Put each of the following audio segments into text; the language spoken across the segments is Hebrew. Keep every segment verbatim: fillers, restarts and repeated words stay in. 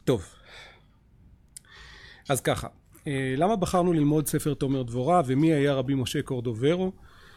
טוב. אז ככה, למה בחרנו ללמוד ספר תומר דבורה ומי היה רבי משה קורדוברו?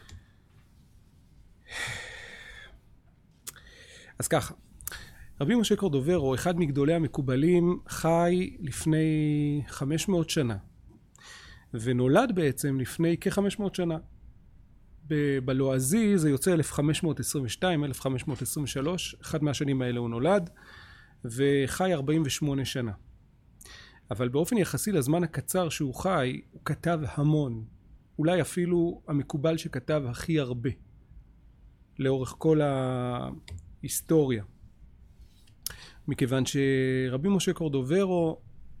אז ככה, רבי משה קורדוברו, אחד מגדולי המקובלים, חי לפני חמש מאות שנה ונולד בעצם לפני כ-חמש מאות שנה. בלועזי זה יוצא אלף חמש מאות עשרים ושתיים אלף חמש מאות עשרים ושלוש, אחד מהשנים האלה הוא נולד וחי ארבעים ושמונה שנה. אבל באופן יחסי לזמן הקצר שהוא חי, הוא כתב המון, אולי אפילו המקובל שכתב הכי הרבה לאורך כל ההיסטוריה. מכיוון שרבי משה קורדוברו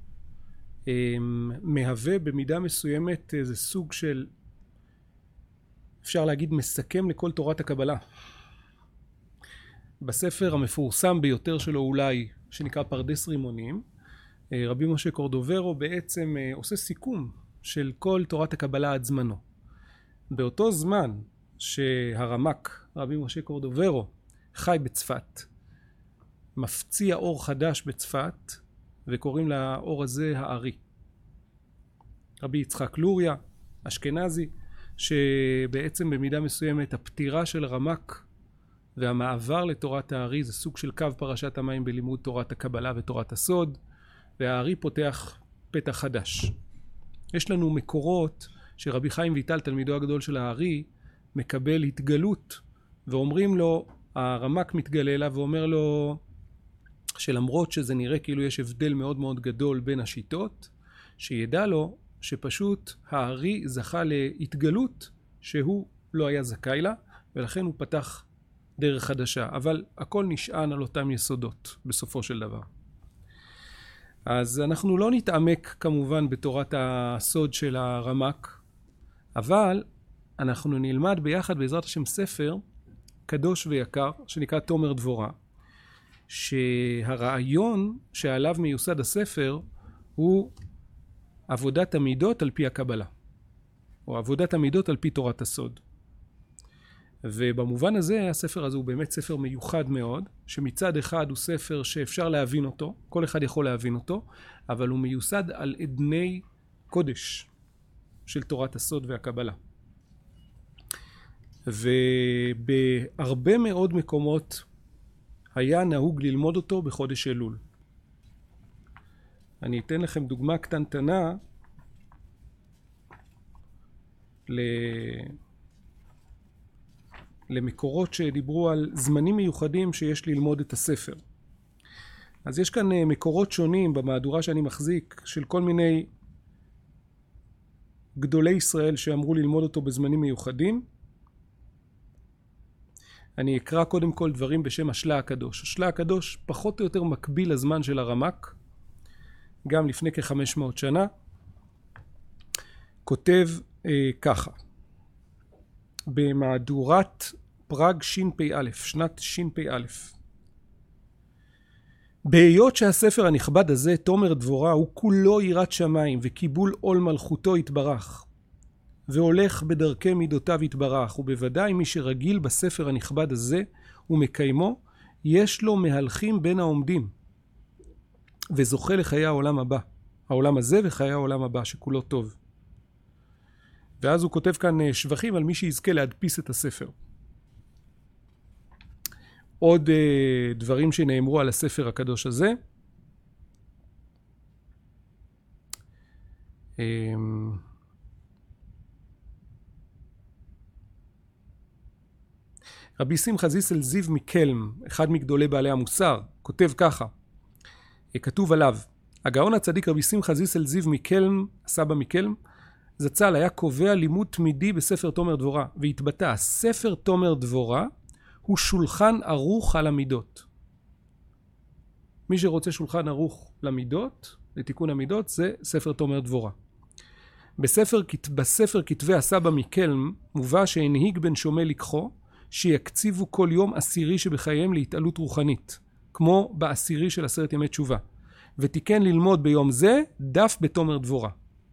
מהווה במידה מסוימת איזה סוג של, אפשר להגיד, מסכם לכל תורת הקבלה. בספר המפורסם ביותר שלו אולי, שנקרא פרדס רימונים, רבי משה קורדוברו בעצם עושה סיכום של כל תורת הקבלה עד זמנו. באותו זמן שהרמ"ק, רבי משה קורדוברו, חי בצפת, מפציע אור חדש בצפת, וקוראים לאור הזה הארי. רבי יצחק לוריה, אשכנזי, שבעצם במידה מסוימת הפטירה של הרמ"ק והמעבר לתורת הארי זה סוג של קו פרשת המים בלימוד תורת הקבלה ותורת הסוד, והארי פותח פתח חדש. יש לנו מקורות שרבי חיים ויטל, תלמידו הגדול של הארי, מקבל התגלות, ואומרים לו, הרמ"ק מתגלה אליו ואומר לו, שלמרות שזה נראה כאילו יש הבדל מאוד מאוד גדול בין השיטות, שידע לו שפשוט הארי זכה להתגלות שהוא לא היה זכאי לה, ולכן הוא פתח דרך חדשה. אבל הכל נשען על אותם יסודות בסופו של דבר. אז אנחנו לא נתעמק כמובן בתורת הסוד של הרמ"ק, אבל אנחנו נלמד ביחד בעזרת השם ספר קדוש ויקר שנקרא תומר דבורה, שהרעיון שעליו מיוסד הספר הוא עבודת המידות על פי הקבלה, או עבודת המידות על פי תורת הסוד. ובמובן הזה הספר הזה הוא באמת ספר מיוחד מאוד, שמצד אחד הוא ספר שאפשר להבין אותו, כל אחד יכול להבין אותו, אבל הוא מיוסד על אדני קודש של תורת הסוד והקבלה. ובהרבה מאוד מקומות היה נהוג ללמוד אותו בחודש אלול. אני אתן לכם דוגמה קטנטנה ל... למקורות שדיברו על זמנים מיוחדים שיש ללמוד את הספר. אז יש כאן מקורות שונים במהדורה שאני מחזיק של כל מיני גדולי ישראל שאמרו ללמוד אותו בזמנים מיוחדים. אני אקרא קודם כל דברים בשם השלה הקדוש. השלה הקדוש פחות או יותר מקביל לזמן של הרמ"ק, גם לפני כ-חמש מאות שנה. כותב אה, ככה, במהדורת פראג ש"פ, שנת ש"פ. בהיות שהספר הנכבד הזה, תומר דבורה, הוא כולו יראת שמיים וקיבול עול מלכותו יתברך, והולך בדרכי מידותיו יתברך, ובוודאי מי שרגיל בספר הנכבד הזה ומקיימו, יש לו מהלכים בין העומדים, וזוכה לחיי העולם הבא, העולם הזה וחיי העולם הבא, שכולו טוב. ואז הוא כותב כאן שבחים על מי שיזכה להדפיס את הספר. עוד uh, דברים שנאמרו על הספר הקדוש הזה. Um, רבי שמחה זיסל זיו מקלם, אחד מגדולי בעלי המוסר, כותב ככה, כתוב עליו, הגאון הצדיק רבי שמחה זיסל זיו מקלם, הסבא מקלם, זצ"ל היה קובע לימוד תמידי בספר תומר דבורה, והתבטא, ספר תומר דבורה הוא שולחן ערוך על המידות. מי שרוצה שולחן ערוך למידות, לתיקון המידות, זה ספר תומר דבורה. בספר, בספר כתבי הסבא מקלם מובא שהנהיג בן שומע לקחו, שיקציבו כל יום עשירי שבחייהם להתעלות רוחנית, כמו בעשירי של עשרת ימי תשובה, ותיקן ללמוד ביום זה דף בתומר דבורה.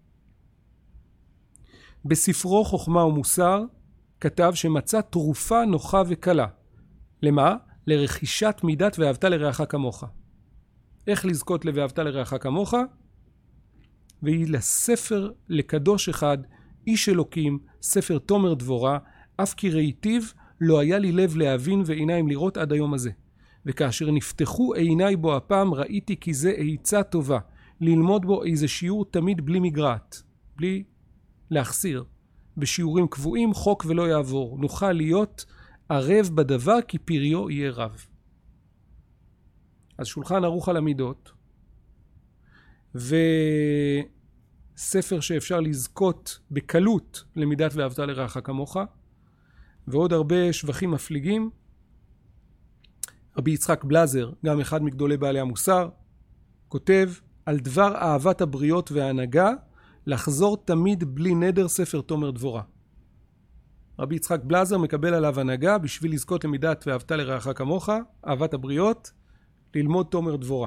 בספרו חוכמה ומוסר כתב שמצא תרופה נוחה וקלה. למה? לרכישת מידת ואהבת לרעך כמוך. איך לזכות ל"ואהבת לרעך כמוך", והיא לספר לקדוש אחד, איש אלוקים, ספר תומר דבורה, אף כי ראיתיו לא היה לי לב להבין ועיניים לראות עד היום הזה. וכאשר נפתחו עיניי בו הפעם, ראיתי כי זה עצה טובה, ללמוד בו איזה שיעור תמיד בלי מגרעת, בלי להחסיר. בשיעורים קבועים חוק ולא יעבור, נוכל להיות ערב בדבר כי פריו יהיה רב. אז שולחן ערוך על המידות, וספר שאפשר לזכות בקלות למידת "ואהבת לרעך כמוך", ועוד הרבה שבחים מפליגים. רבי יצחק בלזר, גם אחד מגדולי בעלי המוסר, כותב על דבר אהבת הבריות וההנהגה, לחזור תמיד בלי נדר ספר תומר דבורה. רבי יצחק בלזר מקבל עליו הנהגה בשביל לזכות למידת "ואהבת לרעך כמוך", אהבת הבריות, ללמוד תומר דבורה.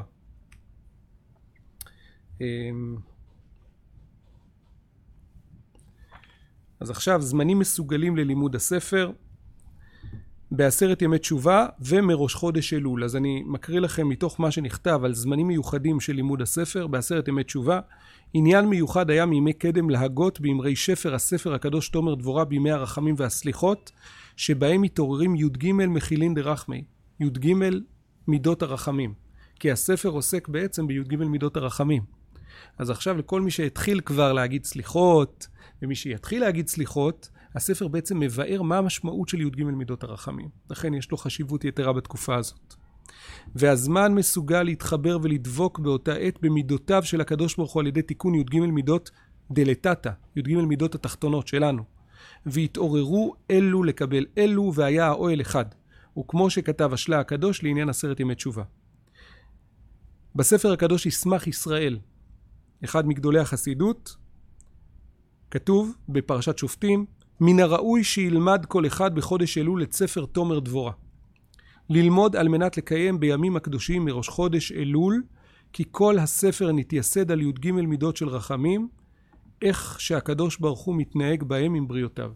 אז עכשיו זמנים מסוגלים ללימוד הספר בעשרת ימי תשובה ומראש חודש אלול. אז אני מקריא לכם מתוך מה שנכתב על זמנים מיוחדים של לימוד הספר בעשרת ימי תשובה. עניין מיוחד היה מימי קדם להגות באמרי שפר הספר הקדוש תומר דבורה בימי הרחמים והסליחות, שבהם מתעוררים י"ג מחילין דרחמי, י"ג מידות הרחמים, כי הספר עוסק בעצם בי"ג מידות הרחמים. אז עכשיו לכל מי שהתחיל כבר להגיד סליחות, ומי שיתחיל להגיד סליחות, הספר בעצם מבאר מה המשמעות של י"ג מידות הרחמים. לכן יש לו חשיבות יתרה בתקופה הזאת. והזמן מסוגל להתחבר ולדבוק באותה עת במידותיו של הקדוש ברוך הוא על ידי תיקון י"ג מידות דלתתא, י"ג מידות התחתונות שלנו. והתעוררו אלו לקבל אלו, והיה האוהל אחד. וכמו שכתב השלה הקדוש לעניין עשרת ימי תשובה. בספר הקדוש ישמח ישראל, אחד מגדולי החסידות, כתוב בפרשת שופטים, מן הראוי שילמד כל אחד בחודש אלול את ספר תומר דבורה. ללמוד על מנת לקיים בימים הקדושים מראש חודש אלול, כי כל הספר נתייסד על י"ג מידות של רחמים, איך שהקדוש ברוך הוא מתנהג בהם עם בריאותיו.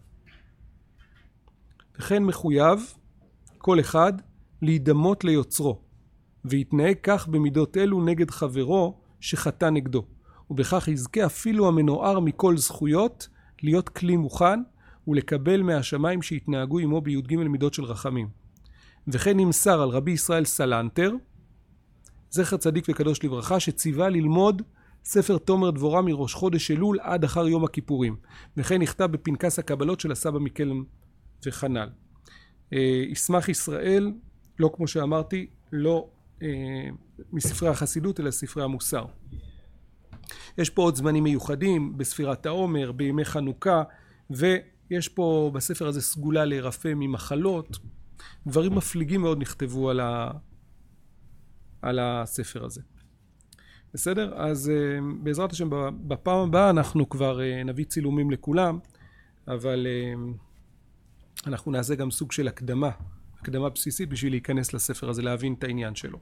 וכן מחויב כל אחד להידמות ליוצרו, ויתנהג כך במידות אלו נגד חברו שחטא נגדו, ובכך יזכה אפילו המנוער מכל זכויות להיות כלי מוכן ולקבל מהשמיים שהתנהגו עמו בי"ג מידות של רחמים. וכן נמסר על רבי ישראל סלנטר, זכר צדיק וקדוש לברכה, שציווה ללמוד ספר תומר דבורה מראש חודש אלול עד אחר יום הכיפורים, וכן נכתב בפנקס הקבלות של הסבא מקלם וכנ"ל. ישמח ישראל, לא כמו שאמרתי, לא אה, מספרי החסידות אלא ספרי המוסר. יש פה עוד זמנים מיוחדים בספירת העומר, בימי חנוכה, ויש פה בספר הזה סגולה להירפא ממחלות. דברים מפליגים מאוד נכתבו על, ה... על הספר הזה. בסדר? אז בעזרת השם בפעם הבאה אנחנו כבר נביא צילומים לכולם, אבל אנחנו נעשה גם סוג של הקדמה, הקדמה בסיסית בשביל להיכנס לספר הזה, להבין את העניין שלו.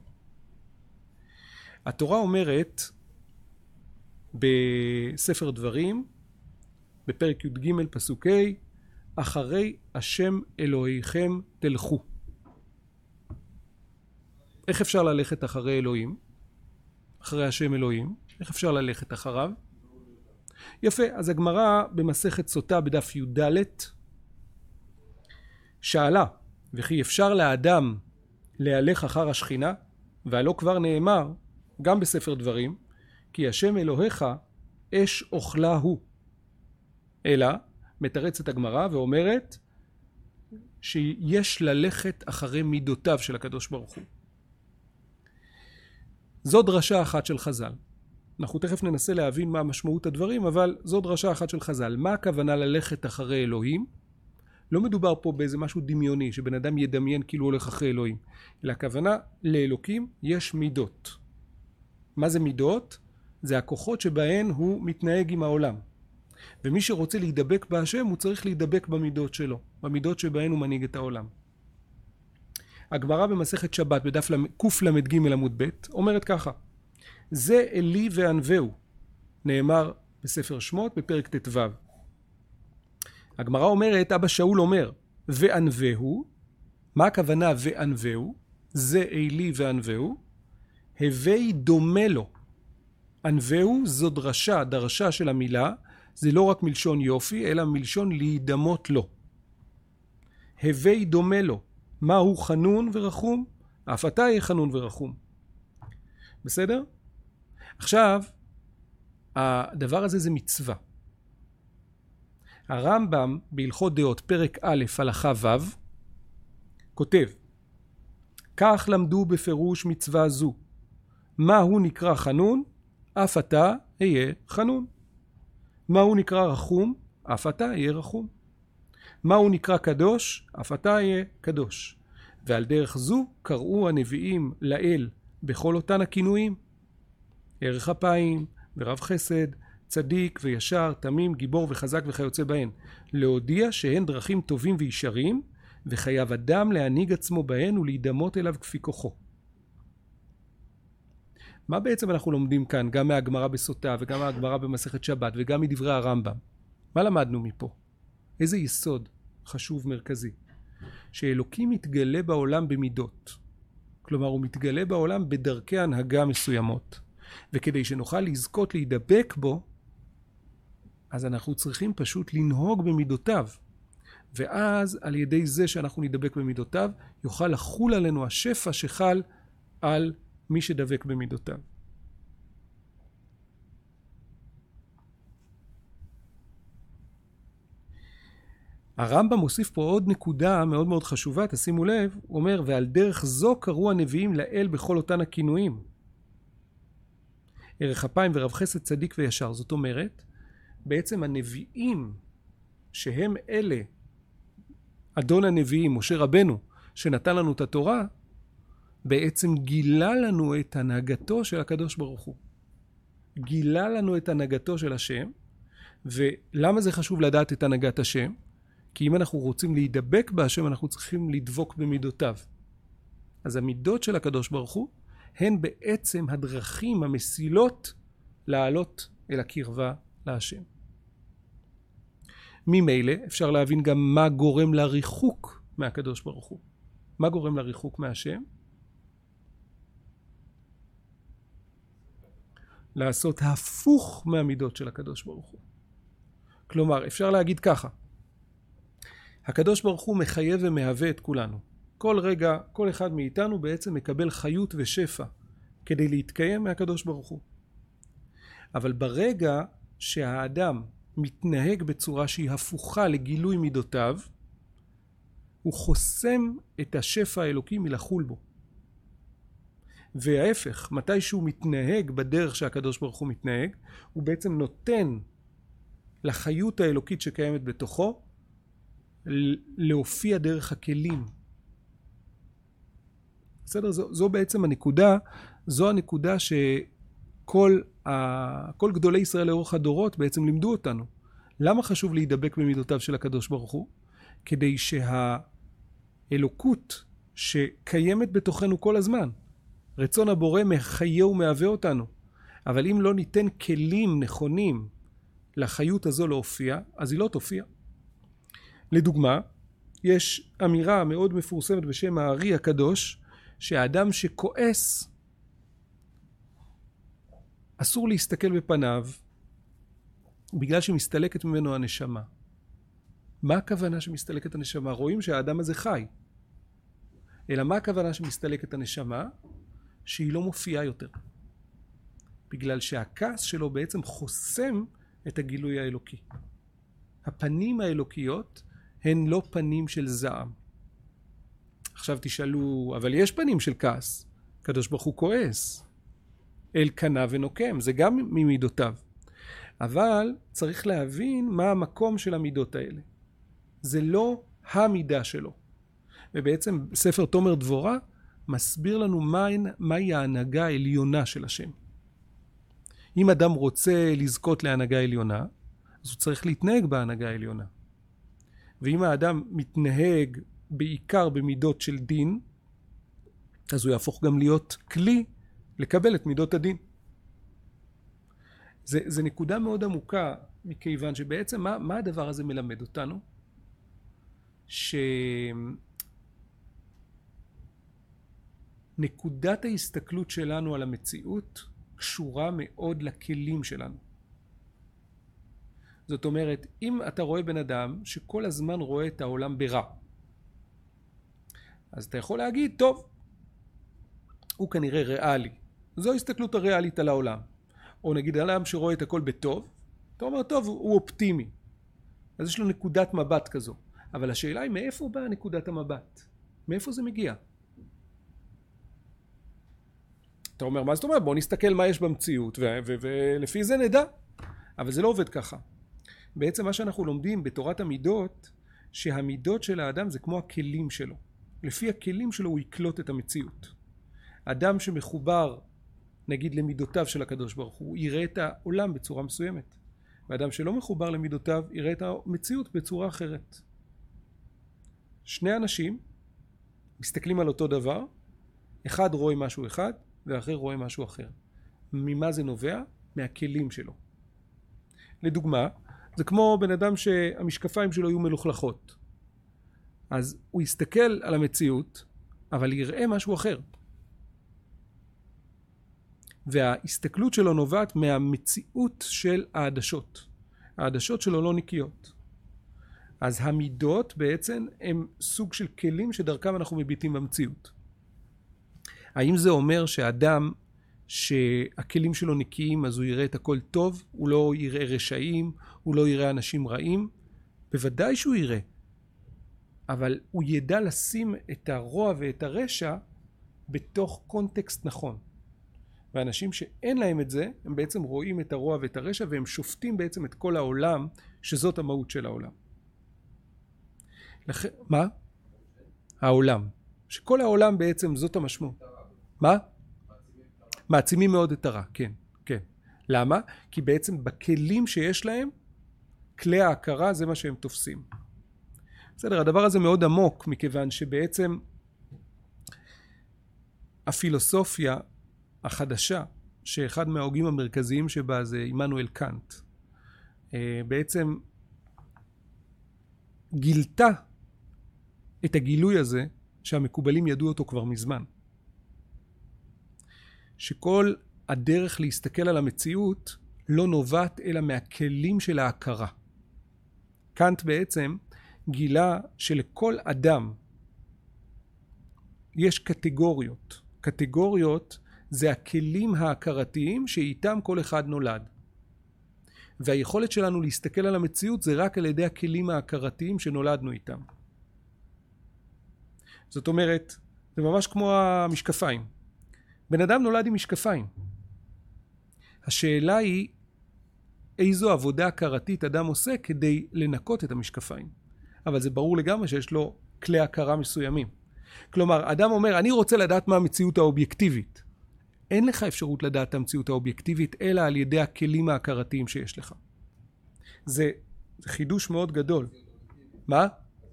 התורה אומרת בספר דברים, בפרק י"ג פסוק ה', אחרי השם אלוהיכם תלכו. איך אפשר ללכת אחרי אלוהים? אחרי השם אלוהים. איך אפשר ללכת אחריו? יפה, אז הגמרא במסכת סוטה בדף י"ד שאלה, וכי אפשר לאדם להלך אחר השכינה? והלא כבר נאמר, גם בספר דברים, כי השם אלוהיך אש אוכלה הוא. אלא מתרצת הגמרא ואומרת שיש ללכת אחרי מידותיו של הקדוש ברוך הוא. זו דרשה אחת של חז"ל. אנחנו תכף ננסה להבין מה משמעות הדברים, אבל זו דרשה אחת של חז"ל. מה הכוונה ללכת אחרי אלוהים? לא מדובר פה באיזה משהו דמיוני, שבן אדם ידמיין כאילו הולך אחרי אלוהים. אלא הכוונה לאלוקים יש מידות. מה זה מידות? זה הכוחות שבהן הוא מתנהג עם העולם. ומי שרוצה להידבק בהשם, הוא צריך להידבק במידות שלו, במידות שבהן הוא מנהיג את העולם. הגמרא במסכת שבת בדף קל"ג עמוד ב' אומרת ככה, זה אלי וענווהו, נאמר בספר שמות בפרק ט"ו. הגמרא אומרת, אבא שאול אומר, וענווהו, מה הכוונה וענווהו? זה אלי וענווהו, הווי דומה לו. ענווהו זו דרשה, דרשה של המילה, זה לא רק מלשון יופי, אלא מלשון להידמות לו. הווי דומה לו. מהו חנון ורחום? אף אתה יהיה חנון ורחום. בסדר? עכשיו, הדבר הזה זה מצווה. הרמב"ם בהלכות דעות פרק א' הלכה ו' כותב, כך למדו בפירוש מצווה זו. מהו נקרא חנון? אף אתה יהיה חנון. מהו נקרא רחום? אף אתה יהיה רחום. מהו נקרא קדוש? אף אתה יהיה קדוש. ועל דרך זו קראו הנביאים לאל בכל אותן הכינויים. ערך אפיים ורב חסד, צדיק וישר, תמים, גיבור וחזק וכיוצא בהן. להודיע שהן דרכים טובים וישרים, וחייב אדם להנהיג עצמו בהן ולהידמות אליו כפי כוחו. מה בעצם אנחנו לומדים כאן, גם מהגמרא בסוטה וגם מהגמרא במסכת שבת וגם מדברי הרמב"ם? מה למדנו מפה? איזה יסוד חשוב מרכזי? שאלוקים מתגלה בעולם במידות. כלומר, הוא מתגלה בעולם בדרכי הנהגה מסוימות. וכדי שנוכל לזכות להידבק בו, אז אנחנו צריכים פשוט לנהוג במידותיו. ואז על ידי זה שאנחנו נדבק במידותיו, יוכל לחול עלינו השפע שחל על מי שדבק במידותיו. הרמב"ם מוסיף פה עוד נקודה מאוד מאוד חשובה, תשימו לב, הוא אומר, ועל דרך זו קראו הנביאים לאל בכל אותן הכינויים. ערך אפיים ורב חסד, צדיק וישר. זאת אומרת, בעצם הנביאים שהם אלה, אדון הנביאים, משה רבנו, שנתן לנו את התורה, בעצם גילה לנו את הנהגתו של הקדוש ברוך הוא. גילה לנו את הנהגתו של השם, ולמה זה חשוב לדעת את הנהגת השם? כי אם אנחנו רוצים להידבק בהשם, אנחנו צריכים לדבוק במידותיו. אז המידות של הקדוש ברוך הוא, הן בעצם הדרכים המסילות לעלות אל הקרבה להשם. ממילא אפשר להבין גם מה גורם לריחוק מהקדוש ברוך הוא. מה גורם לריחוק מהשם? לעשות הפוך מהמידות של הקדוש ברוך הוא. כלומר, אפשר להגיד ככה, הקדוש ברוך הוא מחייב ומהווה את כולנו. כל רגע, כל אחד מאיתנו בעצם מקבל חיות ושפע כדי להתקיים מהקדוש ברוך הוא. אבל ברגע שהאדם מתנהג בצורה שהיא הפוכה לגילוי מידותיו, הוא חוסם את השפע האלוקי מלחול בו. וההפך, מתי שהוא מתנהג בדרך שהקדוש ברוך הוא מתנהג, הוא בעצם נותן לחיות האלוקית שקיימת בתוכו, להופיע דרך הכלים. בסדר? זו, זו בעצם הנקודה, זו הנקודה שכל ה, כל גדולי ישראל לאורך הדורות בעצם לימדו אותנו. למה חשוב להידבק במידותיו של הקדוש ברוך הוא? כדי שהאלוקות שקיימת בתוכנו כל הזמן, רצון הבורא מחיה ומהווה אותנו. אבל אם לא ניתן כלים נכונים לחיות הזו להופיע, אז היא לא תופיע. לדוגמה, יש אמירה מאוד מפורסמת בשם הארי הקדוש, שהאדם שכועס, אסור להסתכל בפניו, בגלל שמסתלקת ממנו הנשמה. מה הכוונה שמסתלקת הנשמה? רואים שהאדם הזה חי. אלא מה הכוונה שמסתלקת הנשמה? שהיא לא מופיעה יותר. בגלל שהכעס שלו בעצם חוסם את הגילוי האלוקי. הפנים האלוקיות הן לא פנים של זעם. עכשיו תשאלו, אבל יש פנים של כעס. הקדוש ברוך הוא כועס. אל קנה ונוקם, זה גם ממידותיו. אבל צריך להבין מה המקום של המידות האלה. זה לא המידה שלו. ובעצם ספר תומר דבורה מסביר לנו מהי, מהי ההנהגה העליונה של השם. אם אדם רוצה לזכות להנהגה עליונה, אז הוא צריך להתנהג בהנהגה העליונה. ואם האדם מתנהג בעיקר במידות של דין, אז הוא יהפוך גם להיות כלי לקבל את מידות הדין. זה, זה נקודה מאוד עמוקה, מכיוון שבעצם מה, מה הדבר הזה מלמד אותנו? נקודת ההסתכלות שלנו על המציאות קשורה מאוד לכלים שלנו. זאת אומרת, אם אתה רואה בן אדם שכל הזמן רואה את העולם ברע, אז אתה יכול להגיד, טוב, הוא כנראה ריאלי. זו ההסתכלות הריאלית על העולם. או נגיד אדם שרואה את הכל בטוב, אתה אומר, טוב, הוא אופטימי. אז יש לו נקודת מבט כזו. אבל השאלה היא, מאיפה באה נקודת המבט? מאיפה זה מגיע? אתה אומר, מה זאת אומרת? בוא נסתכל מה יש במציאות, ולפי זה נדע. אבל זה לא עובד ככה. בעצם מה שאנחנו לומדים בתורת המידות, שהמידות של האדם זה כמו הכלים שלו. לפי הכלים שלו הוא יקלוט את המציאות. אדם שמחובר, נגיד, למידותיו של הקדוש ברוך הוא, יראה את העולם בצורה מסוימת. ואדם שלא מחובר למידותיו, יראה את המציאות בצורה אחרת. שני אנשים מסתכלים על אותו דבר, אחד רואה משהו אחד, ואחר רואה משהו אחר. ממה זה נובע? מהכלים שלו. לדוגמה, זה כמו בן אדם שהמשקפיים שלו יהיו מלוכלכות. אז הוא יסתכל על המציאות, אבל יראה משהו אחר. וההסתכלות שלו נובעת מהמציאות של העדשות. העדשות שלו לא נקיות. אז המידות בעצם הם סוג של כלים שדרכם אנחנו מביטים במציאות. האם זה אומר שאדם שהכלים שלו נקיים אז הוא יראה את הכל טוב, הוא לא יראה רשעים, הוא לא יראה אנשים רעים? בוודאי שהוא יראה. אבל הוא ידע לשים את הרוע ואת הרשע בתוך קונטקסט נכון. ואנשים שאין להם את זה, הם בעצם רואים את הרוע ואת הרשע, והם שופטים בעצם את כל העולם, שזאת המהות של העולם. לכ... מה? העולם. שכל העולם בעצם זאת המשמעות. מה? מעצימים מאוד את הרע, כן, כן. למה? כי בעצם בכלים שיש להם, כלי ההכרה זה מה שהם תופסים. בסדר, הדבר הזה מאוד עמוק, מכיוון שבעצם הפילוסופיה החדשה, שאחד מההוגים המרכזיים שבה זה עמנואל קאנט, בעצם גילתה את הגילוי הזה שהמקובלים ידעו אותו כבר מזמן. שכל הדרך להסתכל על המציאות לא נובעת אלא מהכלים של ההכרה. קאנט בעצם גילה שלכל אדם יש קטגוריות. קטגוריות זה הכלים ההכרתיים שאיתם כל אחד נולד. והיכולת שלנו להסתכל על המציאות זה רק על ידי הכלים ההכרתיים שנולדנו איתם. זאת אומרת, זה ממש כמו המשקפיים. בן אדם נולד עם משקפיים. השאלה היא איזו עבודה הכרתית אדם עושה כדי לנקות את המשקפיים. אבל זה ברור לגמרי שיש לו כלי הכרה מסוימים. כלומר, אדם אומר, אני רוצה לדעת מה המציאות האובייקטיבית. אין לך אפשרות לדעת את המציאות האובייקטיבית, אלא על ידי הכלים ההכרתיים שיש לך. זה, זה חידוש מאוד גדול. מה?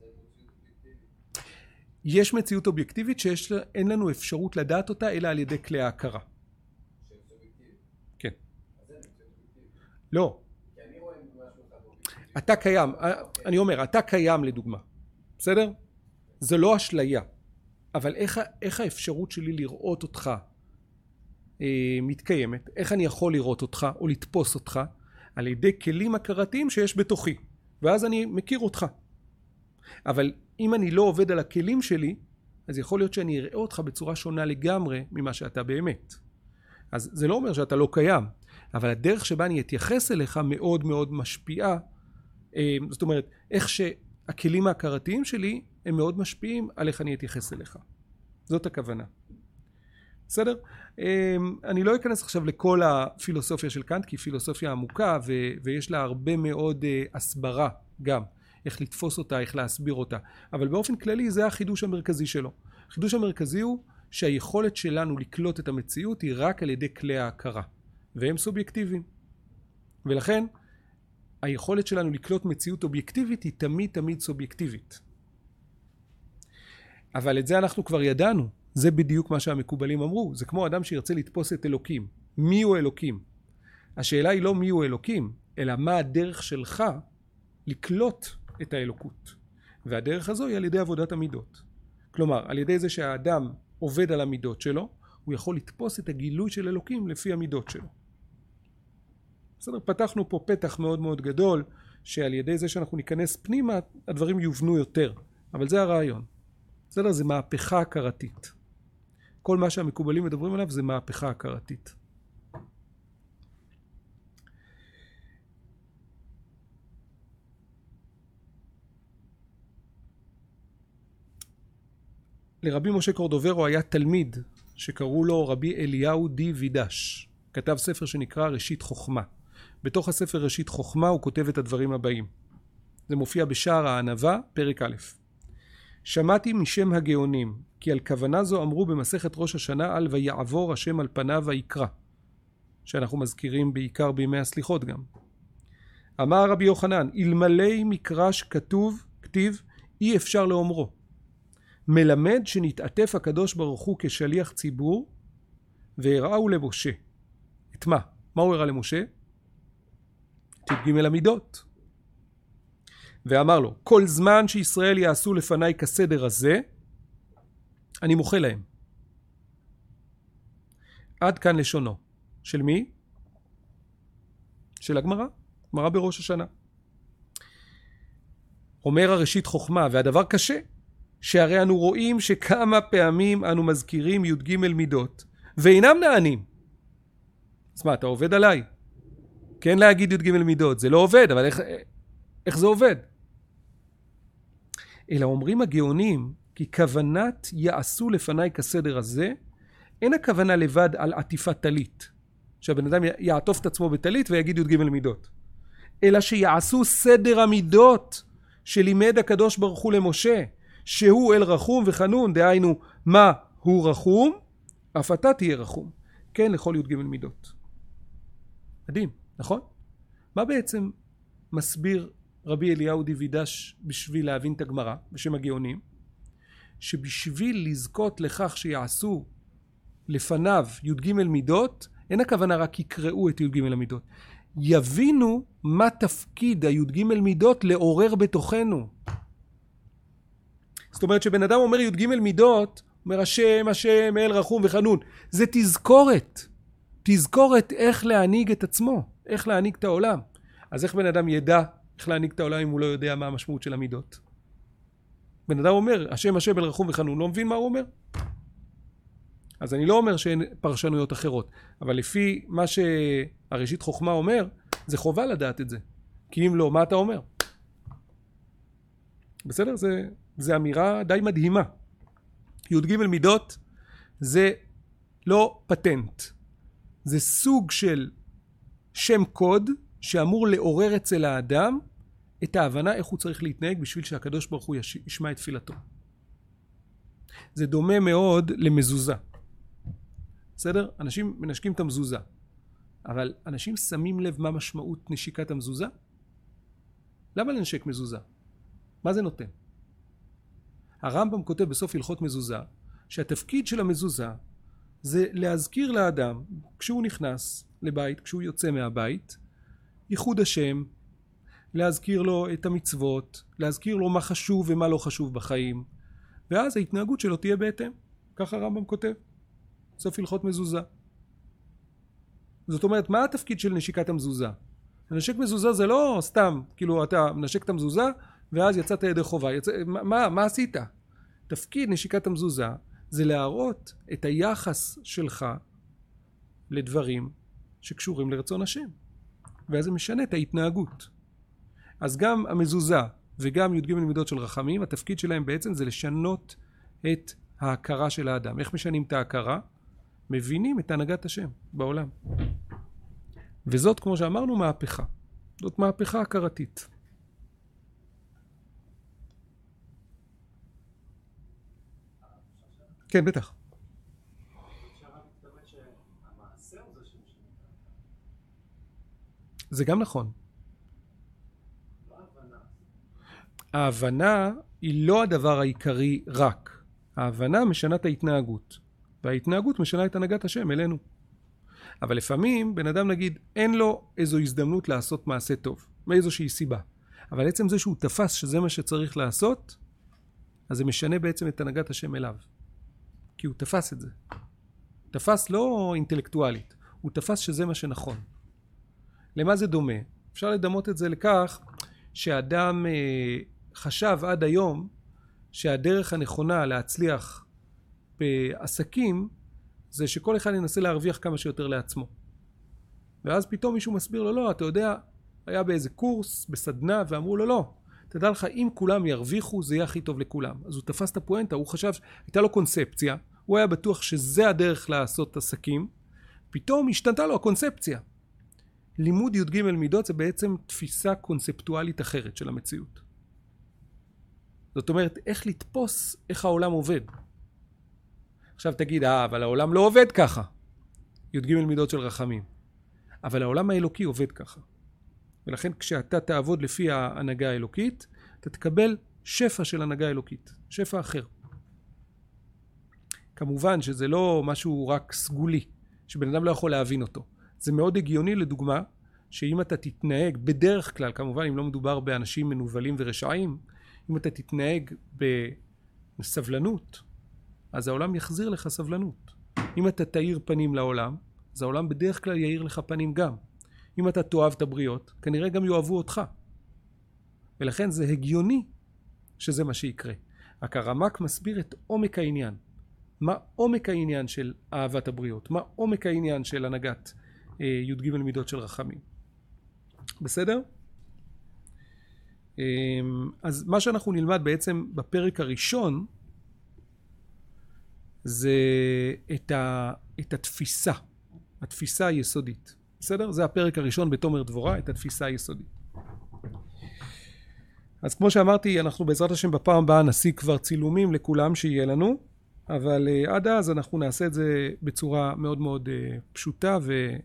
יש מציאות אובייקטיבית שאין לנו אפשרות לדעת אותה, אלא על ידי כלי ההכרה. כן. לא. אתה קיים, אני אומר, אתה קיים לדוגמה. בסדר? זה לא אשליה. אבל איך, איך האפשרות שלי לראות אותך אה, מתקיימת? איך אני יכול לראות אותך או לתפוס אותך? על ידי כלים הכרתיים שיש בתוכי. ואז אני מכיר אותך. אבל אם אני לא עובד על הכלים שלי, אז יכול להיות שאני אראה אותך בצורה שונה לגמרי ממה שאתה באמת. אז זה לא אומר שאתה לא קיים, אבל הדרך שבה אני אתייחס אליך מאוד מאוד משפיעה. אה, זאת אומרת, איך שהכלים ההכרתיים שלי הם מאוד משפיעים על איך אני אתייחס אליך. זאת הכוונה. בסדר? אני לא אכנס עכשיו לכל הפילוסופיה של קאנט, כי היא פילוסופיה עמוקה, ו- ויש לה הרבה מאוד הסברה גם, איך לתפוס אותה, איך להסביר אותה. אבל באופן כללי זה החידוש המרכזי שלו. החידוש המרכזי הוא שהיכולת שלנו לקלוט את המציאות היא רק על ידי כלי ההכרה, והם סובייקטיביים. ולכן, היכולת שלנו לקלוט מציאות אובייקטיבית היא תמיד תמיד סובייקטיבית. אבל את זה אנחנו כבר ידענו. זה בדיוק מה שהמקובלים אמרו. זה כמו אדם שירצה לתפוס את אלוקים. מי הוא אלוקים? השאלה היא לא מי הוא אלוקים, אלא מה הדרך שלך לקלוט את האלוקות. והדרך הזו היא על ידי עבודת המידות. כלומר, על ידי זה שהאדם עובד על המידות שלו, הוא יכול לתפוס את הגילוי של אלוקים לפי המידות שלו. בסדר, פתחנו פה פתח מאוד מאוד גדול, שעל ידי זה שאנחנו ניכנס פנימה, הדברים יובנו יותר. אבל זה הרעיון. בסדר, זה מהפכה הכרתית. כל מה שהמקובלים מדברים עליו זה מהפכה הכרתית. לרבי משה קורדוברו היה תלמיד שקראו לו רבי אליהו די וידש. כתב ספר שנקרא ראשית חוכמה. בתוך הספר ראשית חוכמה הוא כותב את הדברים הבאים. זה מופיע בשער הענווה, פרק א'. שמעתי משם הגאונים, כי על כוונה זו אמרו במסכת ראש השנה על ויעבור השם על פניו ויקרא, שאנחנו מזכירים בעיקר בימי הסליחות גם. אמר רבי יוחנן, אלמלא מקרש כתוב, כתיב, אי אפשר לאומרו. מלמד שנתעטף הקדוש ברוך הוא כשליח ציבור, והראהו למשה. את מה? מה הוא הראה למשה? תדגים אל המידות. ואמר לו, כל זמן שישראל יעשו לפניי כסדר הזה, אני מוחה להם. עד כאן לשונו. של מי? של הגמרא. גמרא בראש השנה. אומר הראשית חוכמה, והדבר קשה, שהרי אנו רואים שכמה פעמים אנו מזכירים י"ג מידות, ואינם נענים. אז מה, אתה עובד עליי? כן להגיד י"ג מידות, זה לא עובד, אבל איך, איך זה עובד? אלא אומרים הגאונים, כי כוונת יעשו לפניי כסדר הזה, אין הכוונה לבד על עטיפת טלית, שהבן אדם יעטוף את עצמו בטלית ויגיד י"ג מידות, אלא שיעשו סדר המידות שלימד הקדוש ברוך הוא למשה, שהוא אל רחום וחנון, דהיינו מה הוא רחום, אף אתה תהיה רחום. כן לכל י"ג מידות. מדהים, נכון? מה בעצם מסביר רבי אליהו די וידש בשביל להבין את הגמרא, בשם הגאונים? שבשביל לזכות לכך שיעשו לפניו י"ג מידות, אין הכוונה רק יקראו את י"ג המידות. יבינו מה תפקיד הי"ג מידות לעורר בתוכנו. זאת אומרת שבן אדם אומר י"ג מידות, אומר השם, השם, אל רחום וחנון. זה תזכורת. תזכורת איך להנהיג את עצמו, איך להנהיג את העולם. אז איך בן אדם ידע איך להנהיג את העולם אם הוא לא יודע מה המשמעות של המידות? בן אדם אומר, השם, השם, אל רחום וחנון, לא מבין מה הוא אומר? אז אני לא אומר שאין פרשנויות אחרות, אבל לפי מה שהראשית חוכמה אומר, זה חובה לדעת את זה. כי אם לא, מה אתה אומר? בסדר? זה, זה אמירה די מדהימה. י"ג מידות זה לא פטנט. זה סוג של שם קוד שאמור לעורר אצל האדם את ההבנה איך הוא צריך להתנהג בשביל שהקדוש ברוך הוא ישמע את תפילתו. זה דומה מאוד למזוזה. בסדר? אנשים מנשקים את המזוזה. אבל אנשים שמים לב מה משמעות נשיקת המזוזה? למה לנשק מזוזה? מה זה נותן? הרמב"ם כותב בסוף הלכות מזוזה, שהתפקיד של המזוזה זה להזכיר לאדם, כשהוא נכנס לבית, כשהוא יוצא מהבית, ייחוד השם, להזכיר לו את המצוות, להזכיר לו מה חשוב ומה לא חשוב בחיים, ואז ההתנהגות שלו תהיה בהתאם. ככה הרמב"ם כותב. סוף הלכות מזוזה. זאת אומרת, מה התפקיד של נשיקת המזוזה? לנשק מזוזה זה לא סתם, כאילו אתה מנשק את המזוזה, ואז יצאת ידי חובה. יצא, מה, מה עשית? תפקיד נשיקת המזוזה זה להראות את היחס שלך לדברים שקשורים לרצון השם. ואז זה משנה את ההתנהגות. אז גם המזוזה וגם י"ג מידות של רחמים, התפקיד שלהם בעצם זה לשנות את ההכרה של האדם. איך משנים את ההכרה? מבינים את הנהגת השם בעולם. וזאת, כמו שאמרנו, מהפכה. זאת מהפכה הכרתית. כן, בטח. זה גם נכון. ההבנה היא לא הדבר העיקרי רק. ההבנה משנה את ההתנהגות. וההתנהגות משנה את הנהגת השם אלינו. אבל לפעמים בן אדם נגיד אין לו איזו הזדמנות לעשות מעשה טוב. מאיזושהי סיבה. אבל עצם זה שהוא תפס שזה מה שצריך לעשות, אז זה משנה בעצם את הנהגת השם אליו. כי הוא תפס את זה. תפס לא אינטלקטואלית, הוא תפס שזה מה שנכון. למה זה דומה? אפשר לדמות את זה לכך שאדם אה, חשב עד היום שהדרך הנכונה להצליח בעסקים זה שכל אחד ינסה להרוויח כמה שיותר לעצמו. ואז פתאום מישהו מסביר לו, לא, אתה יודע, היה באיזה קורס, בסדנה, ואמרו לו, לא, תדע לך, אם כולם ירוויחו, זה יהיה הכי טוב לכולם. אז הוא תפס את הפואנטה, הוא חשב, הייתה לו קונספציה, הוא היה בטוח שזה הדרך לעשות עסקים, פתאום השתנתה לו הקונספציה. לימוד י"ג מידות זה בעצם תפיסה קונספטואלית אחרת של המציאות. זאת אומרת, איך לתפוס איך העולם עובד. עכשיו תגיד, אה, אבל העולם לא עובד ככה. י"ג מידות של רחמים. אבל העולם האלוקי עובד ככה. ולכן כשאתה תעבוד לפי ההנהגה האלוקית, אתה תקבל שפע של הנהגה אלוקית. שפע אחר. כמובן שזה לא משהו רק סגולי, שבן אדם לא יכול להבין אותו. זה מאוד הגיוני לדוגמה, שאם אתה תתנהג בדרך כלל, כמובן אם לא מדובר באנשים מנובלים ורשעים, אם אתה תתנהג בסבלנות, אז העולם יחזיר לך סבלנות. אם אתה תאיר פנים לעולם, אז העולם בדרך כלל יאיר לך פנים גם. אם אתה תאהב את הבריות, כנראה גם יאהבו אותך. ולכן זה הגיוני שזה מה שיקרה. רק הרמ"ק מסביר את עומק העניין. מה עומק העניין של אהבת הבריות? מה עומק העניין של הנהגת אה, י"ג מידות של רחמים? בסדר? אה, אז מה שאנחנו נלמד בעצם בפרק הראשון, זה את, ה, את התפיסה, התפיסה היסודית. בסדר? זה הפרק הראשון בתומר דבורה, את התפיסה היסודית. אז כמו שאמרתי, אנחנו בעזרת השם בפעם הבאה נשיג כבר צילומים לכולם שיהיה לנו, אבל uh, עד אז אנחנו נעשה את זה בצורה מאוד מאוד uh, פשוטה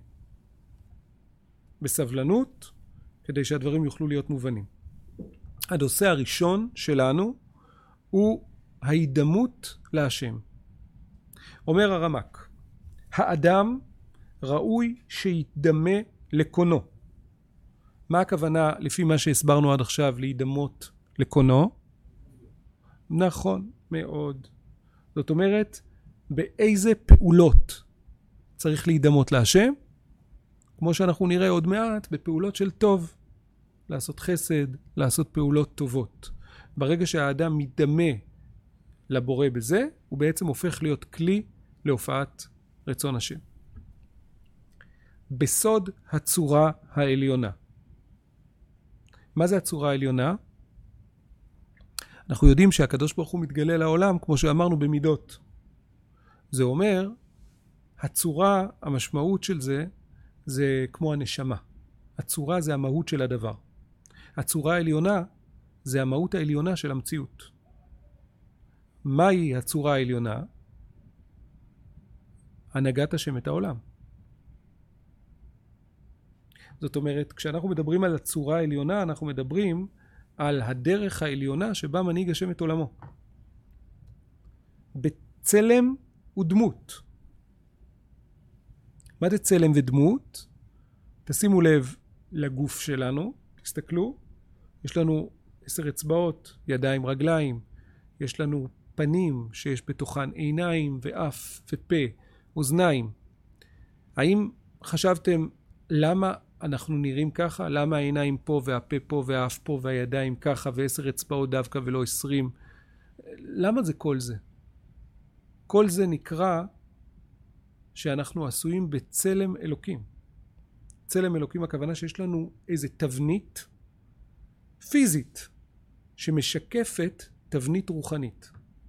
ובסבלנות, כדי שהדברים יוכלו להיות מובנים. הנושא הראשון שלנו הוא ההידמות להשם. אומר הרמ"ק, האדם ראוי שיתדמה לקונו. מה הכוונה לפי מה שהסברנו עד עכשיו להידמות לקונו? נכון מאוד. זאת אומרת, באיזה פעולות צריך להידמות להשם? כמו שאנחנו נראה עוד מעט, בפעולות של טוב. לעשות חסד, לעשות פעולות טובות. ברגע שהאדם מתדמה לבורא בזה, הוא בעצם הופך להיות כלי להופעת רצון השם. בסוד הצורה העליונה. מה זה הצורה העליונה? אנחנו יודעים שהקדוש ברוך הוא מתגלה לעולם, כמו שאמרנו, במידות. זה אומר, הצורה, המשמעות של זה, זה כמו הנשמה. הצורה זה המהות של הדבר. הצורה העליונה זה המהות העליונה של המציאות. מהי הצורה העליונה? הנהגת השם את העולם. זאת אומרת, כשאנחנו מדברים על הצורה העליונה, אנחנו מדברים על הדרך העליונה שבה מנהיג השם את עולמו. בצלם ודמות. מה זה צלם ודמות? תשימו לב לגוף שלנו, תסתכלו, יש לנו עשר אצבעות, ידיים, רגליים, יש לנו פנים שיש בתוכן עיניים ואף ופה, אוזניים. האם חשבתם למה אנחנו נראים ככה? למה העיניים פה והפה פה והאף פה והידיים ככה ועשר אצבעות דווקא ולא עשרים? למה זה כל זה? כל זה נקרא שאנחנו עשויים בצלם אלוקים. צלם אלוקים הכוונה שיש לנו איזה תבנית פיזית שמשקפת תבנית רוחנית.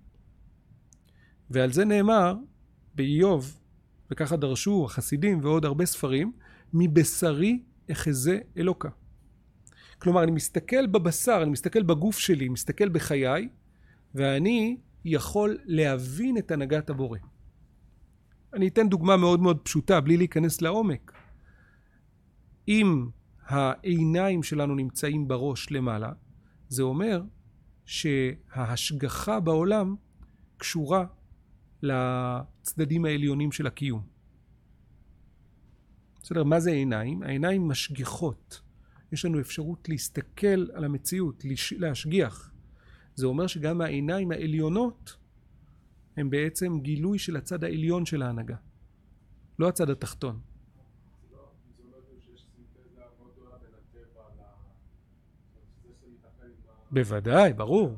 ועל זה נאמר באיוב, וככה דרשו החסידים ועוד הרבה ספרים, מבשרי אחזה אלוקה. כלומר, אני מסתכל בבשר, אני מסתכל בגוף שלי, מסתכל בחיי, ואני יכול להבין את הנהגת הבורא. אני אתן דוגמה מאוד מאוד פשוטה, בלי להיכנס לעומק. אם העיניים שלנו נמצאים בראש למעלה, זה אומר שההשגחה בעולם קשורה לצדדים העליונים של הקיום. בסדר, מה זה עיניים? העיניים משגיחות. יש לנו אפשרות להסתכל על המציאות, להשגיח. זה אומר שגם העיניים העליונות הם בעצם גילוי של הצד העליון של ההנהגה, לא הצד התחתון. בוודאי, ברור.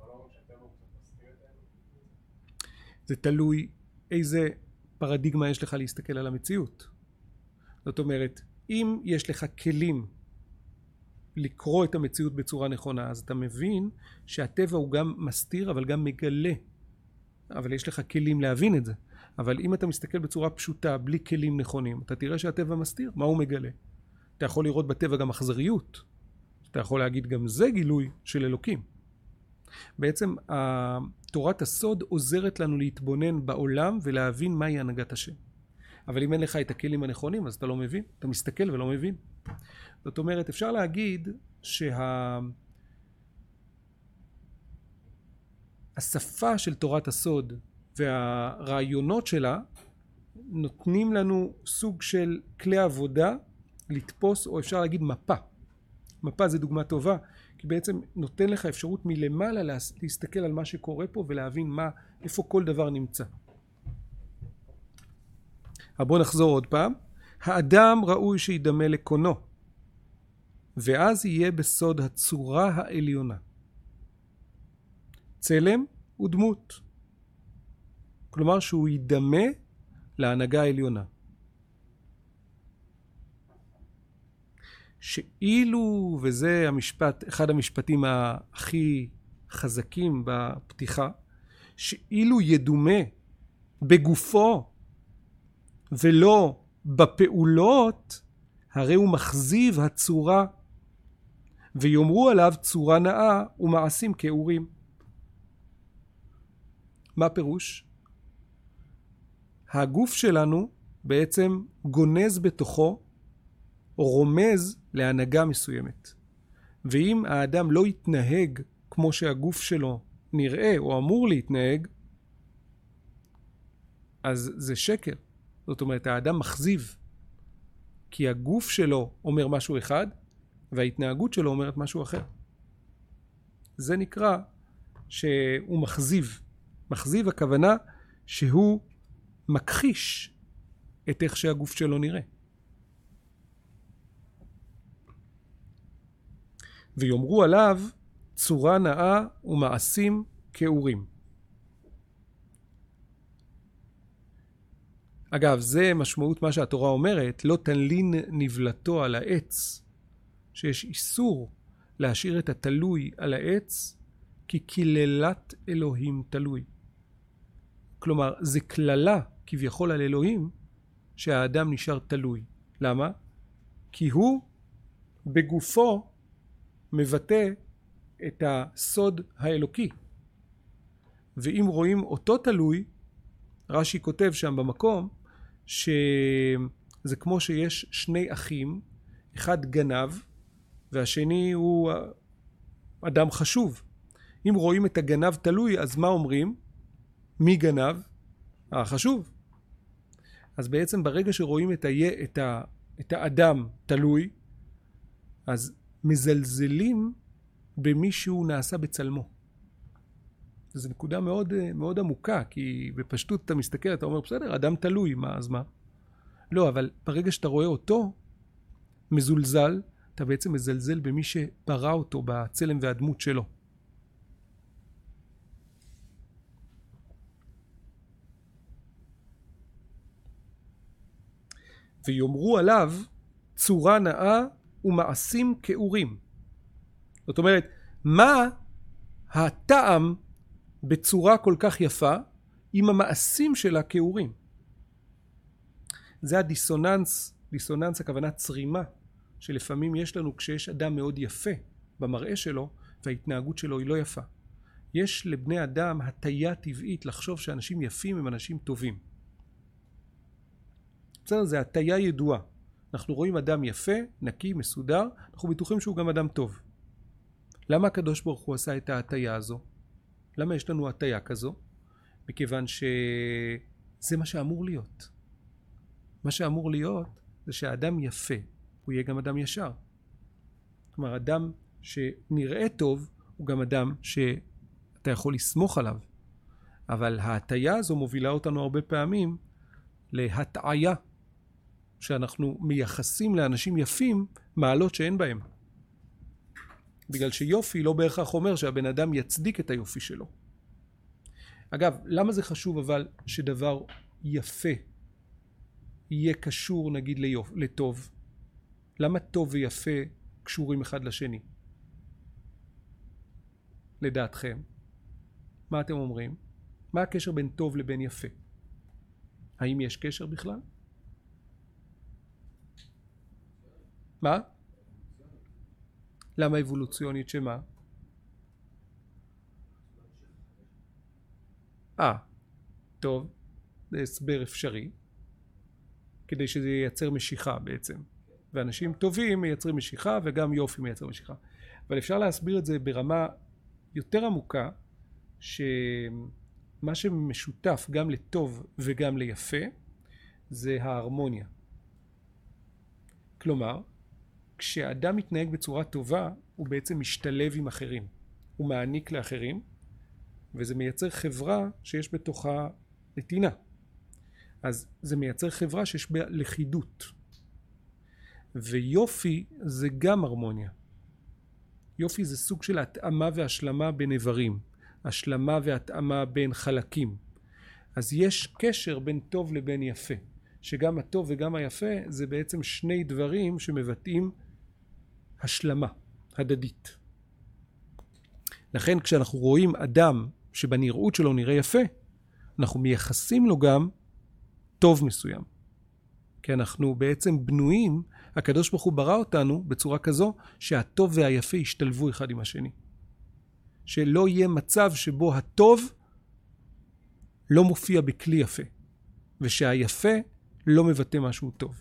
זה תלוי איזה פרדיגמה יש לך להסתכל על המציאות. זאת אומרת, אם יש לך כלים לקרוא את המציאות בצורה נכונה, אז אתה מבין שהטבע הוא גם מסתיר אבל גם מגלה. אבל יש לך כלים להבין את זה. אבל אם אתה מסתכל בצורה פשוטה, בלי כלים נכונים, אתה תראה שהטבע מסתיר. מה הוא מגלה? אתה יכול לראות בטבע גם אכזריות. אתה יכול להגיד גם זה גילוי של אלוקים. בעצם תורת הסוד עוזרת לנו להתבונן בעולם ולהבין מהי הנהגת השם. אבל אם אין לך את הכלים הנכונים, אז אתה לא מבין. אתה מסתכל ולא מבין. זאת אומרת, אפשר להגיד שהשפה של תורת הסוד והרעיונות שלה נותנים לנו סוג של כלי עבודה לתפוס, או אפשר להגיד מפה. מפה זה דוגמה טובה, כי בעצם נותן לך אפשרות מלמעלה להסתכל על מה שקורה פה ולהבין מה, איפה כל דבר נמצא. אבל בוא נחזור עוד פעם. האדם ראוי שידמה לקונו, ואז יהיה בסוד הצורה העליונה. צלם ודמות. כלומר שהוא ידמה להנהגה העליונה. שאילו, וזה המשפט, אחד המשפטים הכי חזקים בפתיחה, שאילו ידומה בגופו ולא בפעולות, הרי הוא מחזיב הצורה, ויאמרו עליו צורה נאה ומעשים כאורים. מה פירוש? הגוף שלנו בעצם גונז בתוכו, או רומז להנהגה מסוימת. ואם האדם לא יתנהג כמו שהגוף שלו נראה או אמור להתנהג, אז זה שקר. זאת אומרת, האדם מחזיב, כי הגוף שלו אומר משהו אחד, וההתנהגות שלו אומרת משהו אחר. זה נקרא שהוא מחזיב. מחזיב הכוונה שהוא מכחיש את איך שהגוף שלו נראה. ויאמרו עליו צורה נאה ומעשים כאורים. אגב, זה משמעות מה שהתורה אומרת, לא תלין נבלתו על העץ, שיש איסור להשאיר את התלוי על העץ, כי כללת אלוהים תלוי. כלומר, זה כללה כביכול על אלוהים, שהאדם נשאר תלוי. למה? כי הוא בגופו מבטא את הסוד האלוקי. ואם רואים אותו תלוי, רש"י כותב שם במקום, שזה כמו שיש שני אחים, אחד גנב, והשני הוא אדם חשוב. אם רואים את הגנב תלוי, אז מה אומרים? מי גנב? החשוב. אז בעצם ברגע שרואים את, ה... את, ה... את האדם תלוי, אז מזלזלים במי שהוא נעשה בצלמו. זו נקודה מאוד, מאוד עמוקה, כי בפשטות אתה מסתכל, אתה אומר, בסדר, אדם תלוי, מה, אז מה? לא, אבל ברגע שאתה רואה אותו מזולזל, אתה בעצם מזלזל במי שברא אותו בצלם והדמות שלו. ויאמרו עליו צורה נאה ומעשים כאורים. זאת אומרת, מה הטעם בצורה כל כך יפה עם המעשים שלה כאורים? זה הדיסוננס, דיסוננס הכוונה צרימה, שלפעמים יש לנו כשיש אדם מאוד יפה במראה שלו וההתנהגות שלו היא לא יפה. יש לבני אדם הטיה טבעית לחשוב שאנשים יפים הם אנשים טובים. בסדר, זה הטיה ידועה. אנחנו רואים אדם יפה, נקי, מסודר, אנחנו בטוחים שהוא גם אדם טוב. למה הקדוש ברוך הוא עשה את ההטיה הזו? למה יש לנו הטיה כזו? מכיוון שזה מה שאמור להיות. מה שאמור להיות זה שהאדם יפה, הוא יהיה גם אדם ישר. כלומר, אדם שנראה טוב הוא גם אדם שאתה יכול לסמוך עליו. אבל ההטיה הזו מובילה אותנו הרבה פעמים להטעיה, שאנחנו מייחסים לאנשים יפים מעלות שאין בהם. בגלל שיופי לא בהכרח אומר שהבן אדם יצדיק את היופי שלו. אגב, למה זה חשוב אבל שדבר יפה יהיה קשור נגיד ליופ, לטוב? למה טוב ויפה קשורים אחד לשני? לדעתכם, מה אתם אומרים? מה הקשר בין טוב לבין יפה? האם יש קשר בכלל? מה? למה אבולוציונית שמה? אה, טוב, זה הסבר אפשרי, כדי שזה ייצר משיכה בעצם. ואנשים טובים מייצרים משיכה וגם יופי מייצר משיכה. אבל אפשר להסביר את זה ברמה יותר עמוקה, שמה שמשותף גם לטוב וגם ליפה זה ההרמוניה. כלומר, כשאדם מתנהג בצורה טובה הוא בעצם משתלב עם אחרים, הוא מעניק לאחרים, וזה מייצר חברה שיש בתוכה נתינה. אז זה מייצר חברה שיש בה לכידות. ויופי זה גם הרמוניה. יופי זה סוג של התאמה והשלמה בין איברים, השלמה והתאמה בין חלקים. אז יש קשר בין טוב לבין יפה, שגם הטוב וגם היפה זה בעצם שני דברים שמבטאים השלמה הדדית. לכן כשאנחנו רואים אדם שבנראות שלו נראה יפה, אנחנו מייחסים לו גם טוב מסוים. כי אנחנו בעצם בנויים, הקדוש ברוך הוא ברא אותנו בצורה כזו שהטוב והיפה ישתלבו אחד עם השני. שלא יהיה מצב שבו הטוב לא מופיע בכלי יפה, ושהיפה לא מבטא משהו טוב.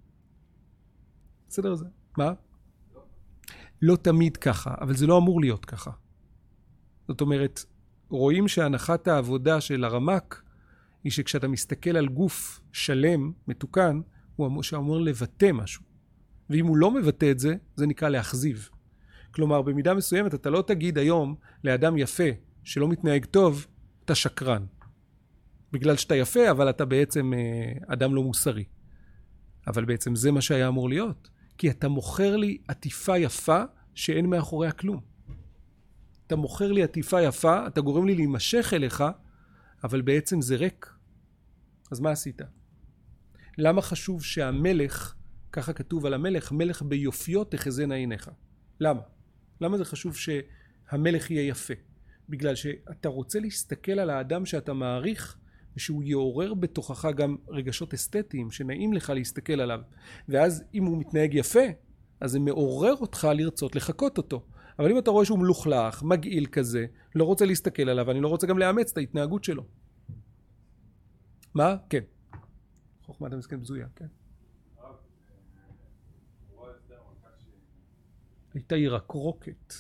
בסדר זה? מה? לא. לא תמיד ככה, אבל זה לא אמור להיות ככה. זאת אומרת, רואים שהנחת העבודה של הרמק היא שכשאתה מסתכל על גוף שלם, מתוקן, הוא אמור, שאמור לבטא משהו. ואם הוא לא מבטא את זה, זה נקרא להחזיב. כלומר, במידה מסוימת אתה לא תגיד היום לאדם יפה שלא מתנהג טוב, אתה שקרן. בגלל שאתה יפה, אבל אתה בעצם אדם לא מוסרי. אבל בעצם זה מה שהיה אמור להיות. כי אתה מוכר לי עטיפה יפה שאין מאחוריה כלום. אתה מוכר לי עטיפה יפה, אתה גורם לי להימשך אליך, אבל בעצם זה ריק. אז מה עשית? למה חשוב שהמלך, ככה כתוב על המלך, מלך ביופיו תחזינה עיניך? למה? למה זה חשוב שהמלך יהיה יפה? בגלל שאתה רוצה להסתכל על האדם שאתה מעריך, ושהוא יעורר בתוכך גם רגשות אסתטיים שנעים לך להסתכל עליו. ואז אם הוא מתנהג יפה, אז זה מעורר אותך לרצות לחכות אותו. אבל אם אתה רואה שהוא מלוכלך, מגעיל כזה, לא רוצה להסתכל עליו, אני לא רוצה גם לאמץ את ההתנהגות שלו. מה? כן. חוכמת המסכן בזויה, כן. הייתה ירקרוקת.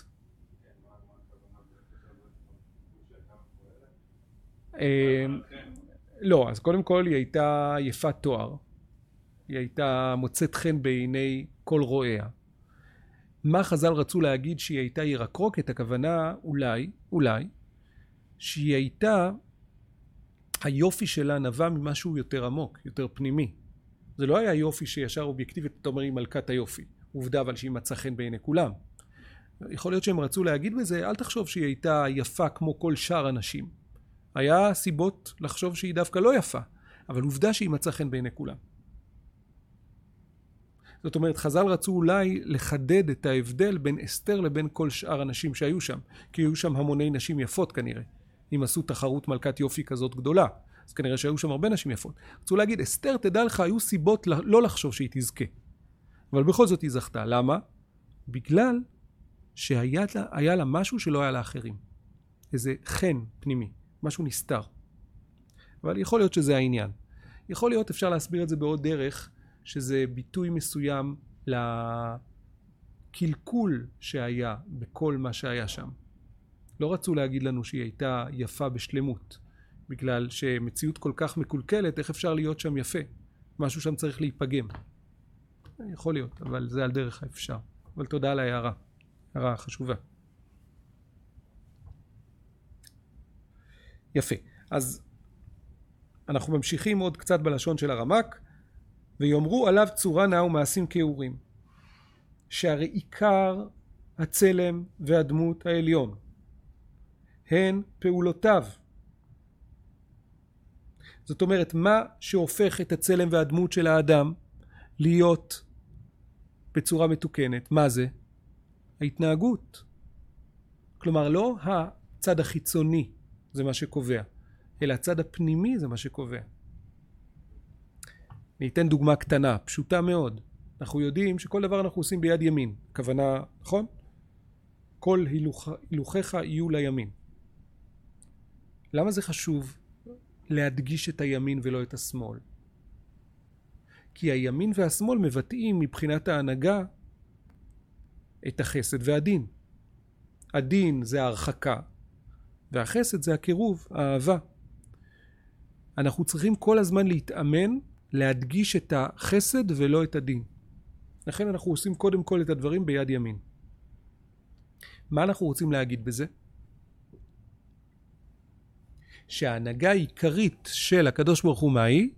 לא, אז קודם כל היא הייתה יפת תואר. היא הייתה מוצאת חן בעיני כל רואיה. מה חז"ל רצו להגיד שהיא הייתה ירקרוקת? הכוונה אולי, אולי, שהיא הייתה, היופי שלה נבע ממשהו יותר עמוק, יותר פנימי. זה לא היה יופי שישר אובייקטיבית, אתה אומר, היא מלכת היופי. עובדה אבל שהיא מצאה חן בעיני כולם. יכול להיות שהם רצו להגיד בזה, אל תחשוב שהיא הייתה יפה כמו כל שאר אנשים. היה סיבות לחשוב שהיא דווקא לא יפה, אבל עובדה שהיא מצאה חן בעיני כולם. זאת אומרת, חז"ל רצו אולי לחדד את ההבדל בין אסתר לבין כל שאר הנשים שהיו שם, כי היו שם המוני נשים יפות כנראה. אם עשו תחרות מלכת יופי כזאת גדולה, אז כנראה שהיו שם הרבה נשים יפות. רצו להגיד, אסתר, תדע לך, היו סיבות לא לחשוב שהיא תזכה. אבל בכל זאת היא זכתה. למה? בגלל שהיה לה, היה לה משהו שלא היה לאחרים. איזה חן פנימי, משהו נסתר. אבל יכול להיות שזה העניין. יכול להיות, אפשר להסביר את זה בעוד דרך, שזה ביטוי מסוים לקלקול שהיה בכל מה שהיה שם. לא רצו להגיד לנו שהיא הייתה יפה בשלמות, בגלל שמציאות כל כך מקולקלת, איך אפשר להיות שם יפה? משהו שם צריך להיפגם. יכול להיות, אבל זה על דרך האפשר. אבל תודה על ההערה. הערה חשובה. יפה. אז אנחנו ממשיכים עוד קצת בלשון של הרמק, ויאמרו עליו צורה נאה ומעשים כאורים, שהרי עיקר הצלם והדמות העליון הן פעולותיו. זאת אומרת, מה שהופך את הצלם והדמות של האדם להיות בצורה מתוקנת, מה זה? ההתנהגות. כלומר, לא הצד החיצוני זה מה שקובע, אלא הצד הפנימי זה מה שקובע. ניתן דוגמה קטנה, פשוטה מאוד. אנחנו יודעים שכל דבר אנחנו עושים ביד ימין. כוונה, נכון? כל הילוך, הילוכיך יהיו לימין. למה זה חשוב להדגיש את הימין ולא את השמאל? כי הימין והשמאל מבטאים מבחינת ההנהגה את החסד והדין. הדין זה ההרחקה, והחסד זה הקירוב, האהבה. אנחנו צריכים כל הזמן להתאמן, להדגיש את החסד ולא את הדין. לכן אנחנו עושים קודם כל את הדברים ביד ימין. מה אנחנו רוצים להגיד בזה? שההנהגה העיקרית של הקדוש ברוך הוא מה היא?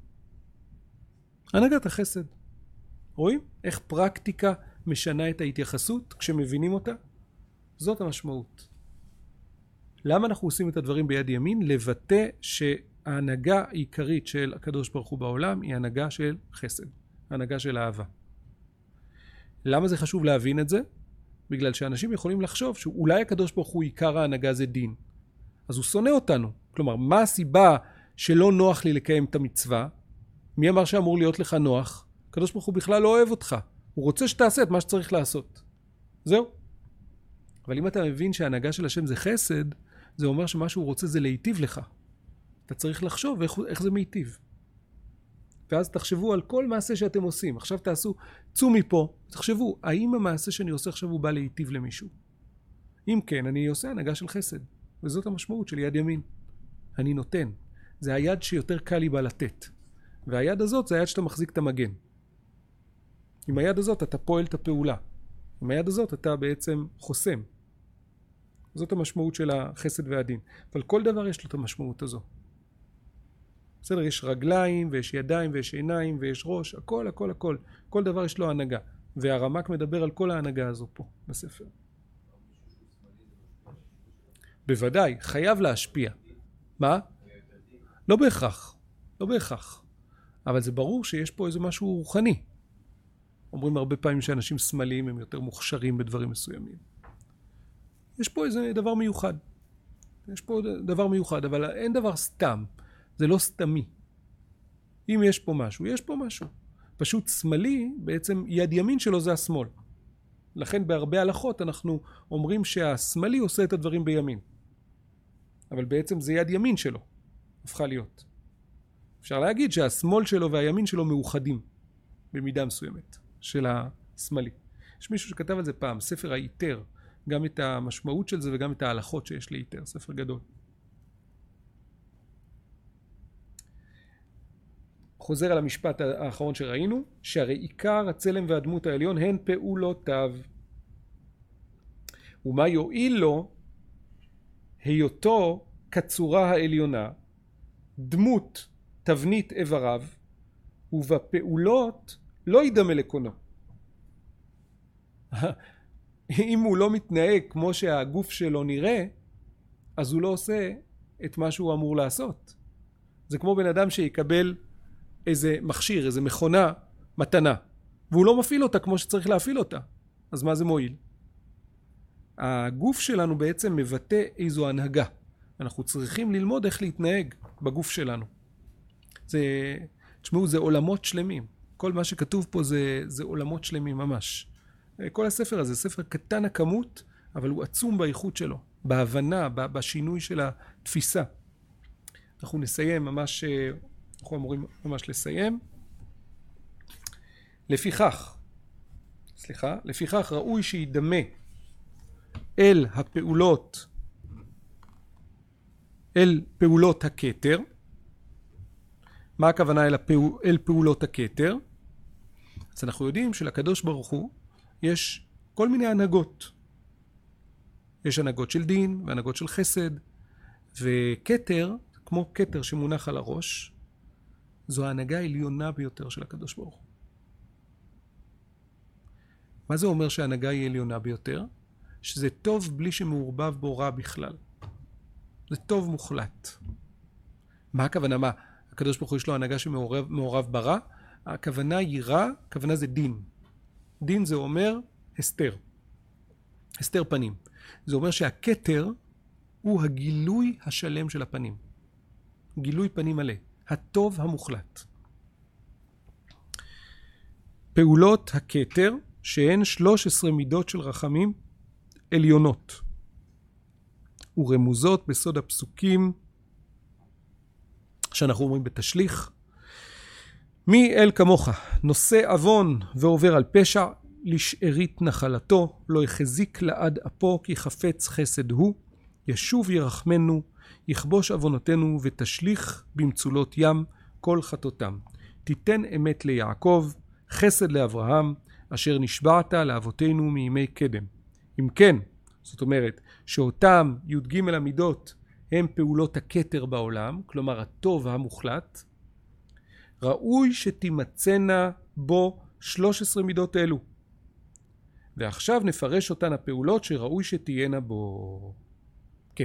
הנהגת החסד. רואים איך פרקטיקה משנה את ההתייחסות כשמבינים אותה? זאת המשמעות. למה אנחנו עושים את הדברים ביד ימין? לבטא שההנהגה העיקרית של הקדוש ברוך הוא בעולם היא הנהגה של חסד, הנהגה של אהבה. למה זה חשוב להבין את זה? בגלל שאנשים יכולים לחשוב שאולי הקדוש ברוך הוא עיקר ההנהגה זה דין. אז הוא שונא אותנו. כלומר, מה הסיבה שלא נוח לי לקיים את המצווה? מי אמר שאמור להיות לך נוח? הקדוש ברוך הוא בכלל לא אוהב אותך. הוא רוצה שתעשה את מה שצריך לעשות. זהו. אבל אם אתה מבין שההנהגה של השם זה חסד, זה אומר שמה שהוא רוצה זה להיטיב לך. אתה צריך לחשוב איך, איך זה מיטיב. ואז תחשבו על כל מעשה שאתם עושים. עכשיו תעשו, צאו מפה, תחשבו, האם המעשה שאני עושה עכשיו הוא בא להיטיב למישהו? אם כן, אני עושה הנהגה של חסד. וזאת המשמעות של יד ימין. אני נותן. זה היד שיותר קל לי בה לתת. והיד הזאת זה היד שאתה מחזיק את המגן. עם היד הזאת אתה פועל את הפעולה. עם היד הזאת אתה בעצם חוסם. זאת המשמעות של החסד והדין. אבל כל דבר יש לו את המשמעות הזו. בסדר, יש רגליים ויש ידיים ויש עיניים ויש ראש, הכל, הכל, הכל. כל דבר יש לו הנהגה. והרמק מדבר על כל ההנהגה הזו פה בספר. בוודאי, חייב להשפיע. מה? לא בהכרח. לא בהכרח. אבל זה ברור שיש פה איזה משהו רוחני. אומרים הרבה פעמים שאנשים שמאליים הם יותר מוכשרים בדברים מסוימים. יש פה איזה דבר מיוחד. יש פה דבר מיוחד, אבל אין דבר סתם. זה לא סתמי. אם יש פה משהו, יש פה משהו. פשוט שמאלי, בעצם יד ימין שלו זה השמאל. לכן בהרבה הלכות אנחנו אומרים שהשמאלי עושה את הדברים בימין. אבל בעצם זה יד ימין שלו. הפכה להיות. אפשר להגיד שהשמאל שלו והימין שלו מאוחדים. במידה מסוימת. של השמאלי. יש מישהו שכתב על זה פעם, ספר היתר. גם את המשמעות של זה וגם את ההלכות שיש ליתר. ספר גדול. חוזר על המשפט האחרון שראינו, שהרי עיקר הצלם והדמות העליון הן פעולותיו. ומה יועיל לו היותו כצורה העליונה, דמות תבנית איבריו, ובפעולות לא ידמה לקונו. אם הוא לא מתנהג כמו שהגוף שלו נראה, אז הוא לא עושה את מה שהוא אמור לעשות. זה כמו בן אדם שיקבל איזה מכשיר, איזה מכונה, מתנה, והוא לא מפעיל אותה כמו שצריך להפעיל אותה. אז מה זה מועיל? הגוף שלנו בעצם מבטא איזו הנהגה. אנחנו צריכים ללמוד איך להתנהג בגוף שלנו. זה, תשמעו, זה עולמות שלמים. כל מה שכתוב פה זה, זה עולמות שלמים ממש. כל הספר הזה, ספר קטן הכמות, אבל הוא עצום באיכות שלו, בהבנה, בשינוי של התפיסה. אנחנו נסיים ממש, אנחנו אמורים ממש לסיים. לפיכך, סליחה, לפיכך ראוי שידמה אל הפעולות, אל פעולות הכתר. מה הכוונה אל, הפעול, אל פעולות הכתר? אז אנחנו יודעים שלקדוש ברוך הוא יש כל מיני הנהגות. יש הנהגות של דין והנהגות של חסד. וכתר, כמו כתר שמונח על הראש, זו ההנהגה העליונה ביותר של הקדוש ברוך הוא. מה זה אומר שההנהגה היא עליונה ביותר? שזה טוב בלי שמעורבב בו רע בכלל. זה טוב מוחלט. מה הכוונה? מה? הקדוש ברוך הוא יש לו הנהגה שמעורב ברע? הכוונה היא רע, הכוונה זה דין. דין זה אומר הסתר. הסתר פנים. זה אומר שהכתר הוא הגילוי השלם של הפנים. גילוי פנים מלא. הטוב המוחלט. פעולות הכתר שהן שלוש עשרה מידות של רחמים עליונות ורמוזות בסוד הפסוקים שאנחנו אומרים בתשליך. מי אל כמוך נושא אבון ועובר על פשע לשארית נחלתו לא יחזיק לעד אפו כי חפץ חסד הוא ישוב ירחמנו יכבוש אבונותינו ותשליך במצולות ים כל חטאותם. תיתן אמת ליעקב חסד לאברהם אשר נשבעת לאבותינו מימי קדם. אם כן, זאת אומרת שאותם י"ג המידות הם פעולות הכתר בעולם, כלומר הטוב המוחלט, ראוי שתימצאנה בו שלוש עשרה מידות אלו. ועכשיו נפרש אותן הפעולות שראוי שתהיינה בו. כן.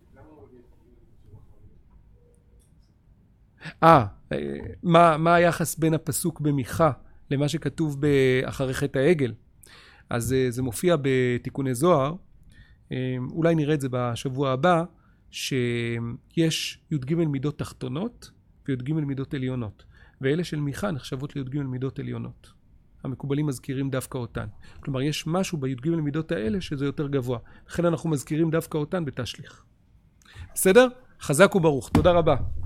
אה, מה, מה היחס בין הפסוק במיכה למה שכתוב באחרי חטא העגל? אז זה מופיע בתיקוני זוהר, אולי נראה את זה בשבוע הבא, שיש י"ג מידות תחתונות וי"ג מידות עליונות. ואלה של מיכה נחשבות לי"ג מידות עליונות. המקובלים מזכירים דווקא אותן. כלומר, יש משהו בי"ג מידות האלה שזה יותר גבוה. לכן אנחנו מזכירים דווקא אותן בתשליך. בסדר? חזק וברוך. תודה רבה.